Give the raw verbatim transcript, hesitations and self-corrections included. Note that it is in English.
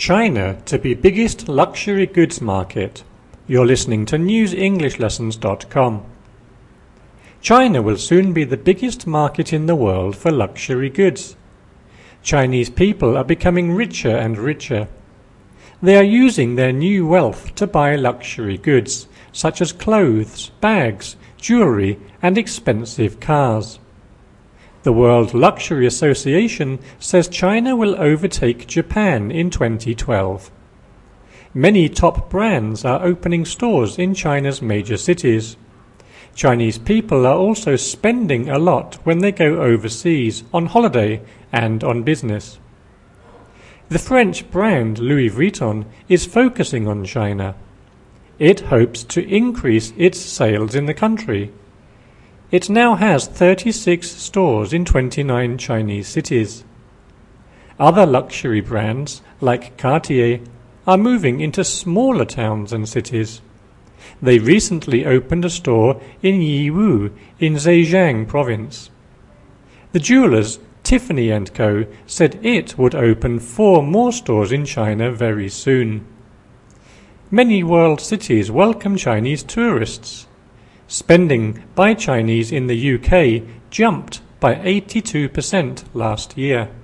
China to be biggest luxury goods market. You're listening to news english lessons dot com. China will soon be the biggest market in the world for luxury goods. Chinese people are becoming richer and richer. They are using their new wealth to buy luxury goods, such as clothes, bags, jewelry, and expensive cars. The World Luxury Association says China will overtake Japan in twenty twelve. Many top brands are opening stores in China's major cities. Chinese people are also spending a lot when they go overseas, on holiday and on business. The French brand Louis Vuitton is focusing on China. It hopes to increase its sales in the country. It now has thirty-six stores in twenty-nine Chinese cities. Other luxury brands, like Cartier, are moving into smaller towns and cities. They recently opened a store in Yiwu in Zhejiang province. The jewelers Tiffany and Co said it would open four more stores in China very soon. Many world cities welcome Chinese tourists. Spending by Chinese in the U K jumped by eighty-two percent last year.